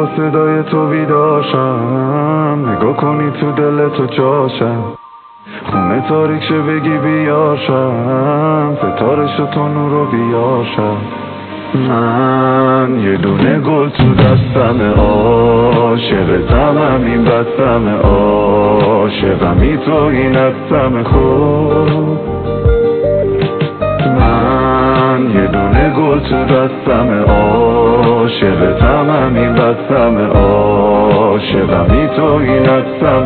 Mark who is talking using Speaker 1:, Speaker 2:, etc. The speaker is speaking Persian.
Speaker 1: با صدای تو بیداشم، نگاه کنی تو دل تو جاشم، خونه تاریک شه بگی بیاشم، ستاره شو تو نورو بیاشم. من یه دونه گل تو دستم، عاشقتم همین بستم، عاشقمی تو این هستم خوب. من یه دونه گل تو دستم، عاشقتم همین بستم، عاشقمی تو این هستم